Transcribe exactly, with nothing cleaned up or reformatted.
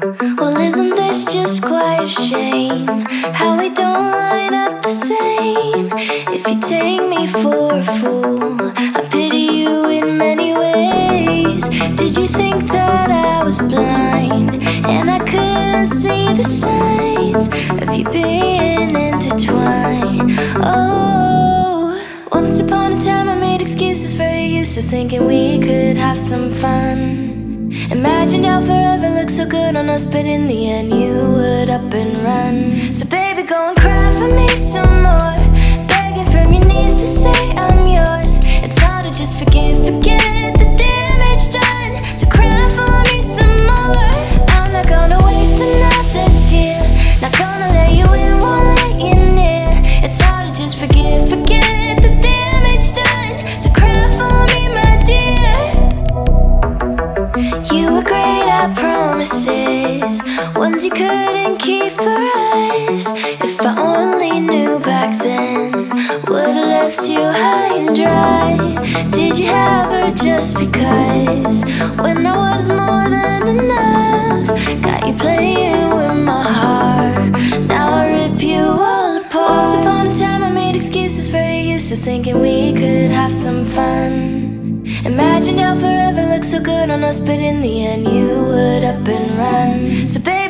Well, isn't this just quite a shame? How we don't line up the same. If you take me for a fool, I pity you in many ways. Did you think that I was blind and I couldn't see the signs of you being intertwined? Oh, once upon a time I made excuses for your useless, thinking we could have some fun. Imagined how forever looked so good on us, but in the end you would up and run. So baby, go and cry for me some more, begging from your knees to say I'm yours. It's hard to just forget, forget the damage done. So cry for me some more. I'm not gonna waste another tear, not gonna let you in, won't let you near. It's hard to just forget, forget the damage done. So cry for me, my dear. You were great at promises, ones you couldn't keep for us. If I only knew back then, would've left you high and dry. Did you have her just because, when I was more than enough? Got you playing with my heart, now I rip you all apart. Once upon a time I made excuses for your useless, thinking we could have some fun. Imagined how forever looked so good on us, but in the end you would up and run. So baby,